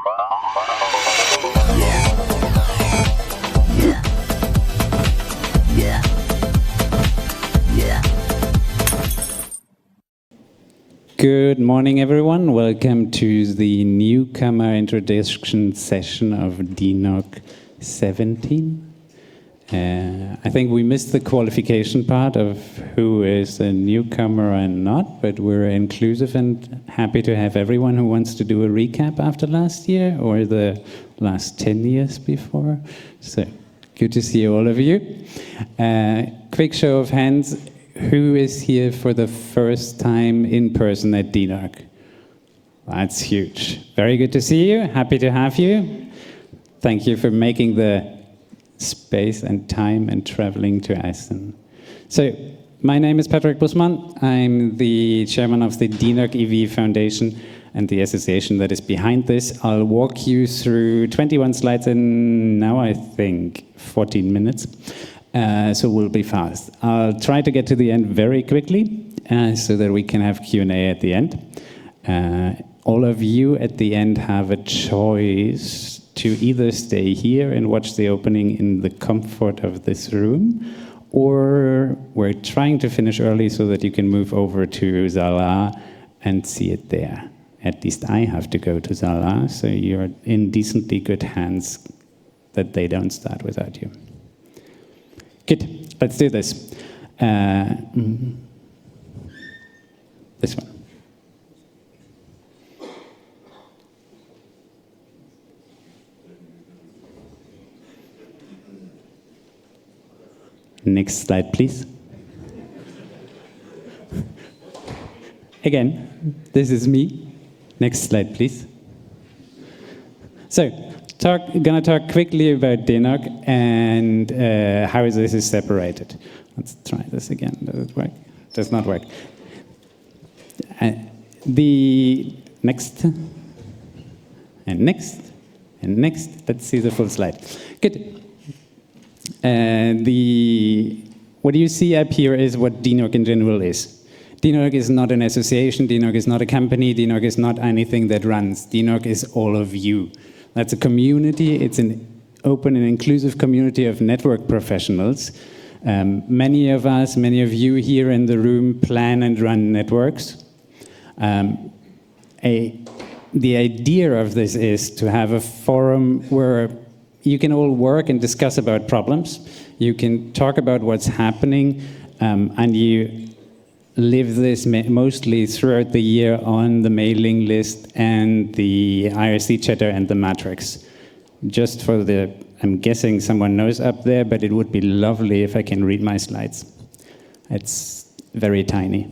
Good morning, everyone. Welcome to the newcomer introduction session of DNOG 17. I think we missed the qualification part of who is a newcomer and not, but we're inclusive and happy to have everyone who wants to do a recap after last year or the last 10 years before. So good to see all of you. Quick show of hands. Who is here for the first time in person at DNOG? That's huge. Very good to see you. Happy to have you. Thank you for making the space and time and traveling to Essen. So, my name is Patrick Bussmann. I'm the chairman of the DNOG EV Foundation and the association that is behind this. I'll walk you through 21 slides in now, I think, 14 minutes. So we'll be fast. I'll try to get to the end very quickly so that we can have Q&A at the end. All of you at the end have a choice to either stay here and watch the opening in the comfort of this room, or we're trying to finish early so that you can move over to Saal and see it there. At least I have to go to Saal, so you're in decently good hands that they don't start without you. Good, let's do this. This one. Next slide, please. Again, this is me. Next slide, please. So, gonna talk quickly about DNOG and how this is separated. Let's try this again. Does it work? Does not work. The next and next and next. Let's see the full slide. Good. What you see up here is what DNOG in general is. DNOG is not an association. DNOG is not a company. DNOG is not anything that runs. DNOG is all of you. That's a community. It's an open and inclusive community of network professionals. Many of us, many of you here in the room plan and run networks. The idea of this is to have a forum where you can all work and discuss about problems. You can talk about what's happening, and you live this mostly throughout the year on the mailing list and the IRC chatter and the matrix. Just for the, I'm guessing someone knows up there, but it would be lovely if I can read my slides. It's very tiny.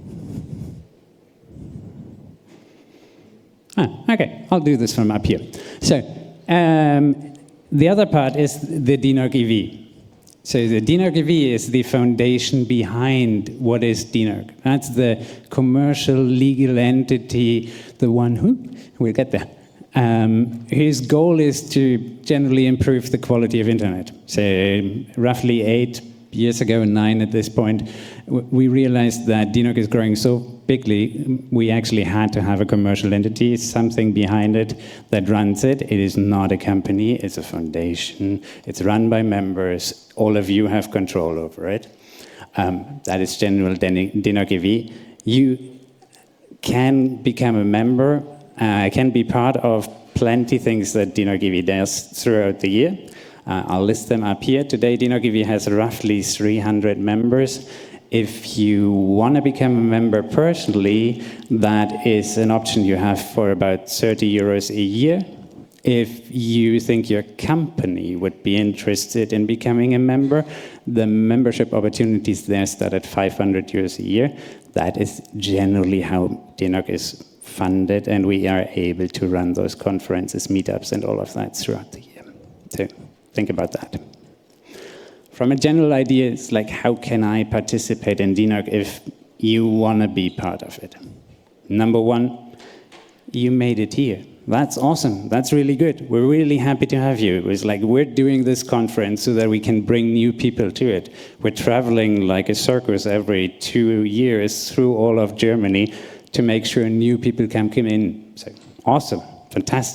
Okay, I'll do this from up here. So, the other part is the DNOG EV. So the DNOG EV is the foundation behind what is DNOG. That's the commercial legal entity, the one who, we'll get there. His goal is to generally improve the quality of internet. So roughly 8 years ago, 9 at this point, we realized that DNOG is growing so bigly, we actually had to have a commercial entity, something behind it that runs it. It is not a company, it's a foundation. It's run by members. All of you have control over it. That is general DNOG EV. You can become a member, can be part of plenty things that DNOG EV does throughout the year. I'll list them up here. Today, DNOG EV has roughly 300 members. If you want to become a member personally, that is an option you have for about 30 euros a year. If you think your company would be interested in becoming a member, the membership opportunities there start at 500 euros a year. That is generally how DNOG is funded, and we are able to run those conferences, meetups, and all of that throughout the year. So think about that. From a general idea, it's like, how can I participate in DNOG if you want to be part of it? Number one, you made it here. That's awesome. That's really good. We're really happy to have you. It's like we're doing this conference so that we can bring new people to it. We're traveling like a circus every 2 years through all of Germany to make sure new people can come in. So awesome. Fantastic.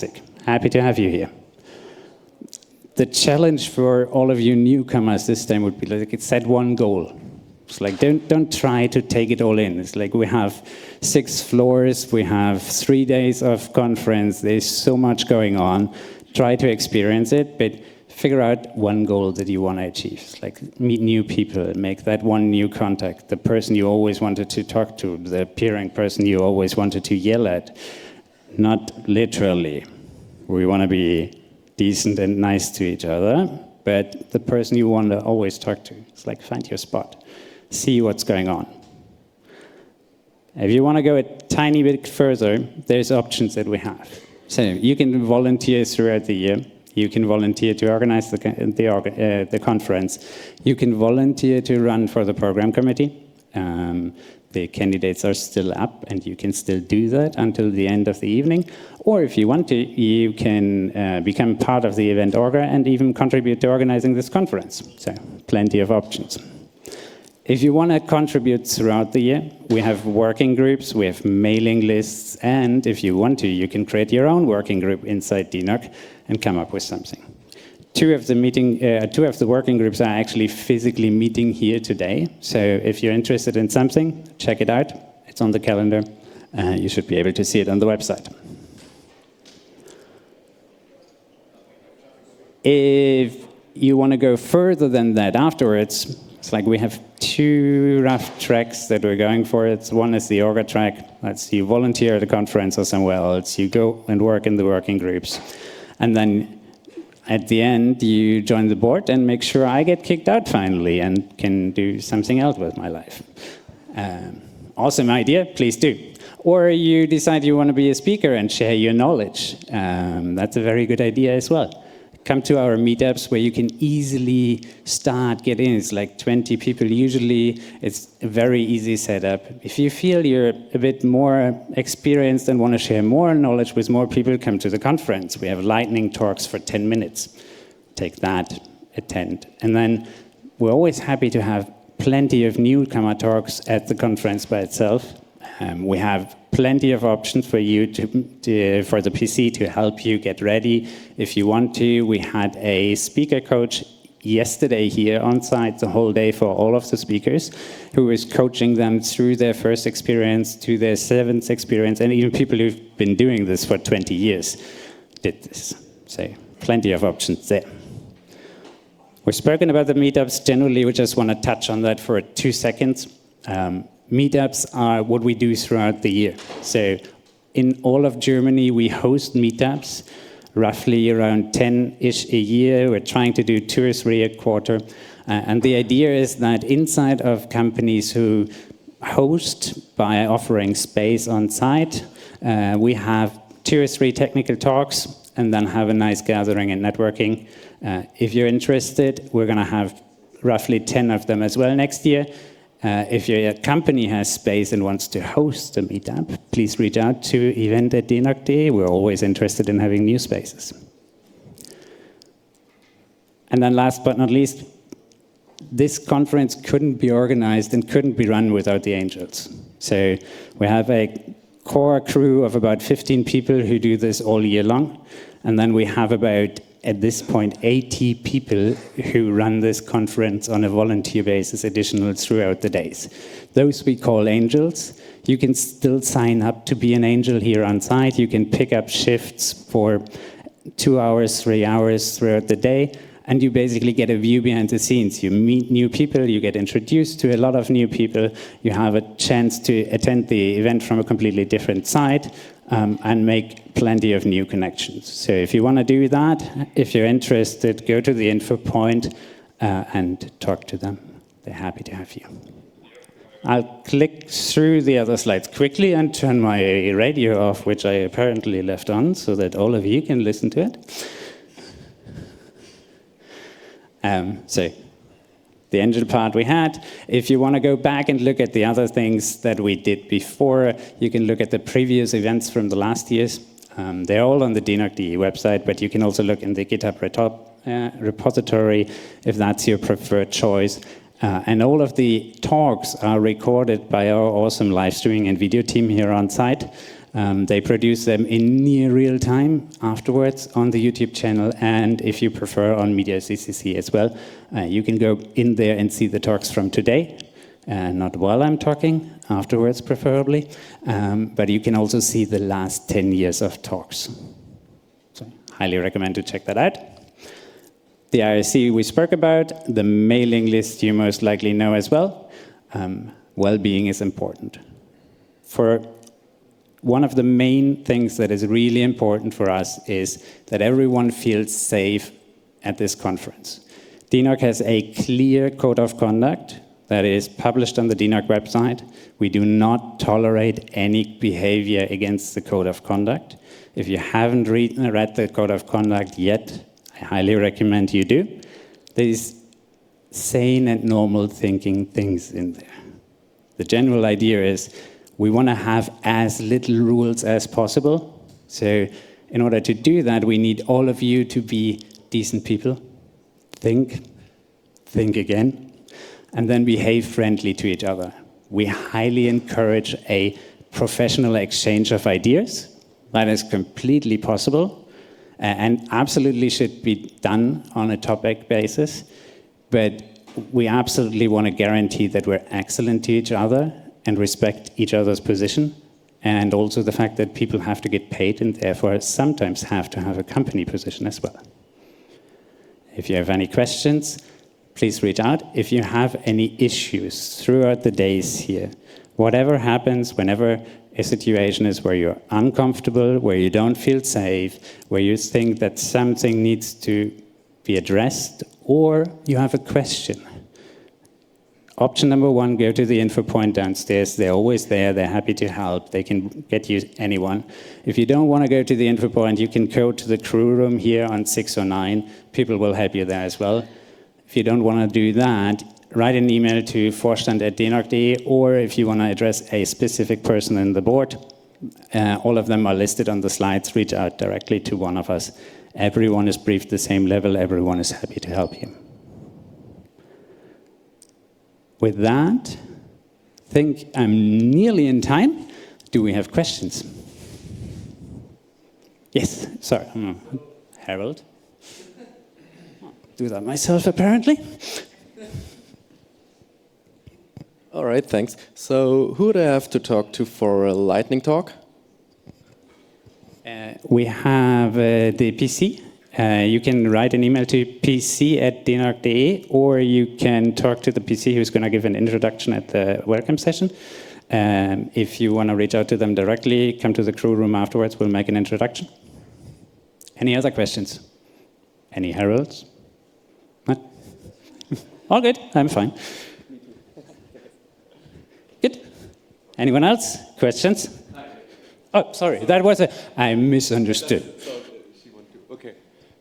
Happy to have you here. The challenge for all of you newcomers this time would be like, set one goal. It's like, don't try to take it all in. It's like we have 6 floors, we have 3 days of conference, there's so much going on. Try to experience it, but figure out one goal that you want to achieve. It's like meet new people, make that one new contact, the person you always wanted to talk to, the peering person you always wanted to yell at. Not literally. We want to be decent and nice to each other, but the person you want to always talk to. It's like find your spot. See what's going on. If you want to go a tiny bit further, there's options that we have. So you can volunteer throughout the year. You can volunteer to organize the conference. You can volunteer to run for the program committee. The candidates are still up, and you can still do that until the end of the evening. Or if you want to, you can become part of the event orga and even contribute to organizing this conference. So plenty of options. If you want to contribute throughout the year, we have working groups, we have mailing lists, and if you want to, you can create your own working group inside DINOG and come up with something. Two of the working groups are actually physically meeting here today. So if you're interested in something, check it out. It's on the calendar. You should be able to see it on the website. If you want to go further than that afterwards, it's like we have 2 rough tracks that we're going for. One is the Orga track. That's you volunteer at a conference or somewhere else. You go and work in the working groups. And then at the end, you join the board and make sure I get kicked out finally and can do something else with my life. Awesome idea, please do. Or you decide you want to be a speaker and share your knowledge. That's a very good idea as well. Come to our meetups where you can easily start, get in. It's like 20 people usually. It's a very easy setup. If you feel you're a bit more experienced and want to share more knowledge with more people, come to the conference. We have lightning talks for 10 minutes. Take that, attend. And then we're always happy to have plenty of newcomer talks at the conference by itself. We have plenty of options for you for the PC to help you get ready if you want to. We had a speaker coach yesterday here on site the whole day for all of the speakers who is coaching them through their first experience to their 7th experience, and even people who've been doing this for 20 years did this. So plenty of options there. We've spoken about the meetups. Generally, we just want to touch on that for 2 seconds. Meetups are what we do throughout the year. So in all of Germany, we host meetups, roughly around 10-ish a year. We're trying to do 2 or 3 a quarter. And the idea is that inside of companies who host by offering space on site, we have 2 or 3 technical talks and then have a nice gathering and networking. If you're interested, we're going to have roughly 10 of them as well next year. If your company has space and wants to host a meetup, please reach out to event@dinag.de. We're always interested in having new spaces. And then last but not least, this conference couldn't be organized and couldn't be run without the angels. So we have a core crew of about 15 people who do this all year long. And then we have about, at this point, 80 people who run this conference on a volunteer basis, additional throughout the days. Those we call angels. You can still sign up to be an angel here on site. You can pick up shifts for 2 hours, 3 hours throughout the day, and you basically get a view behind the scenes. You meet new people, you get introduced to a lot of new people, you have a chance to attend the event from a completely different side, and make plenty of new connections. So if you want to do that, if you're interested, go to the info point and talk to them. They're happy to have you. I'll click through the other slides quickly and turn my radio off, which I apparently left on, so that all of you can listen to it. So the engine part we had. If you want to go back and look at the other things that we did before, you can look at the previous events from the last years. They're all on the DINOG.de website, but you can also look in the GitHub repository if that's your preferred choice. And all of the talks are recorded by our awesome live streaming and video team here on site. They produce them in near real time afterwards on the YouTube channel, and if you prefer, on Media CCC as well. You can go in there and see the talks from today, not while I'm talking, afterwards preferably, but you can also see the last 10 years of talks. So highly recommend to check that out. The IRC we spoke about, the mailing list you most likely know as well. Well-being is important. One of the main things that is really important for us is that everyone feels safe at this conference. DINOG has a clear code of conduct that is published on the DINOG website. We do not tolerate any behavior against the code of conduct. If you haven't read the code of conduct yet, I highly recommend you do. There's sane and normal thinking things in there. The general idea is we want to have as little rules as possible. So in order to do that, we need all of you to be decent people. Think again, and then behave friendly to each other. We highly encourage a professional exchange of ideas. That is completely possible and absolutely should be done on a topic basis. But we absolutely want to guarantee that we're excellent to each other and respect each other's position, and also the fact that people have to get paid and therefore sometimes have to have a company position as well. If you have any questions, please reach out. If you have any issues throughout the days here, whatever happens, whenever a situation is where you're uncomfortable, where you don't feel safe, where you think that something needs to be addressed, or you have a question. Option number one, go to the info point downstairs. They're always there. They're happy to help. They can get you anyone. If you don't want to go to the info point, you can go to the crew room here on 609. People will help you there as well. If you don't want to do that, write an email to vorstand@dinog.de, or if you want to address a specific person in the board, all of them are listed on the slides. Reach out directly to one of us. Everyone is briefed the same level. Everyone is happy to help you. With that, I think I'm nearly in time. Do we have questions? Yes, sorry, Harold. Do that myself, apparently. All right, thanks. So who do I have to talk to for a lightning talk? We have the PC. You can write an email to pc@dinog.de, or you can talk to the PC who's going to give an introduction at the welcome session. If you want to reach out to them directly, come to the crew room afterwards. We'll make an introduction. Any other questions? Any heralds? What? All good. I'm fine. Good. Anyone else? Questions? Oh, sorry. That was I misunderstood. Okay.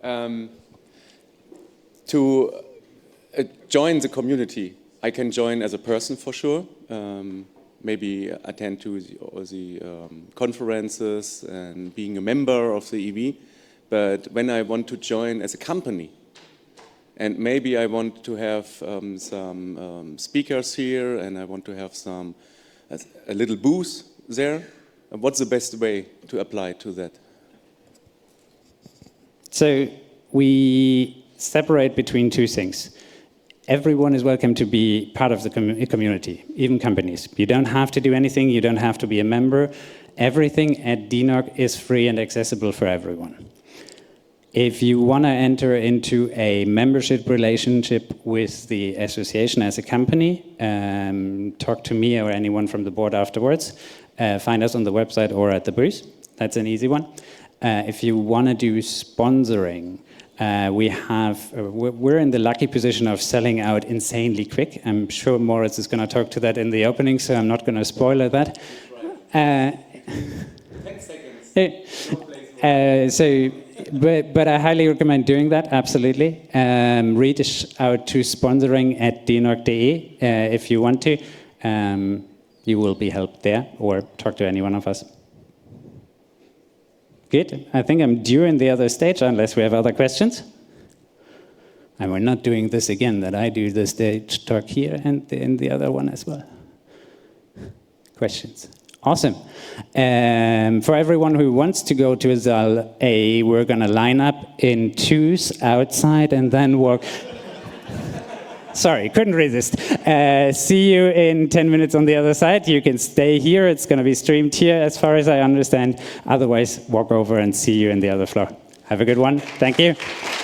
To join the community, I can join as a person for sure. Maybe attend to the conferences and being a member of the EV. But when I want to join as a company, and maybe I want to have some speakers here, and I want to have a little booth there, what's the best way to apply to that? So we separate between two things. Everyone is welcome to be part of the community, even companies. You don't have to do anything. You don't have to be a member. Everything at DINOG is free and accessible for everyone. If you want to enter into a membership relationship with the association as a company, talk to me or anyone from the board afterwards. Find us on the website or at the booth. That's an easy one. If you want to do sponsoring, we're in the lucky position of selling out insanely quick. I'm sure Moritz is going to talk to that in the opening, so I'm not going to spoil that. 10 seconds. But I highly recommend doing that, absolutely. Reach out to sponsoring@dinog.de if you want to. You will be helped there, or talk to any one of us. Good. I think I'm due in the other stage, unless we have other questions. And we're not doing this again, that I do the stage talk here and in the other one as well. Questions? Awesome. For everyone who wants to go to Saal A, we're going to line up in twos outside and then walk. Sorry, couldn't resist. See you in 10 minutes on the other side. You can stay here. It's going to be streamed here, as far as I understand. Otherwise, walk over and see you in the other floor. Have a good one. Thank you.